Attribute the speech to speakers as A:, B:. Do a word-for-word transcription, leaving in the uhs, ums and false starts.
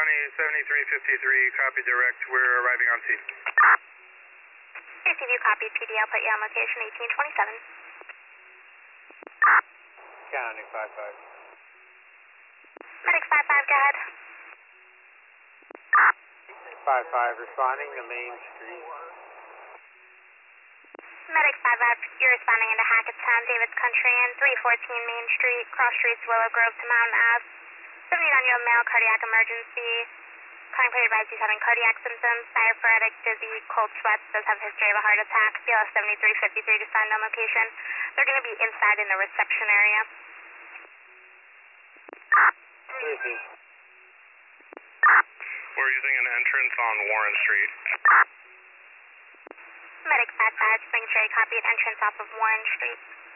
A: County seventy-three fifty-three, copy direct. We're arriving on scene.
B: C C V copy, P D, I'll put you on location eighteen twenty-seven.
C: County five five.
B: Medic five five, go ahead.
C: five five responding to Main Street.
B: Medic five five, you're responding into Hackettstown, David's Country, and three fourteen Main Street, cross streets Willow Grove to Mountain Ave. seventy-nine-year-old male, cardiac emergency. Calling for advice, he's having cardiac symptoms, diaphoretic, dizzy, cold sweats, does have a history of a heart attack. B L S seventy-three fifty-three to find on location. They're going to be inside in the reception area.
C: Easy.
A: We're using an entrance on Warren Street.
B: Medic five five, making sure you copy an entrance off of Warren Street.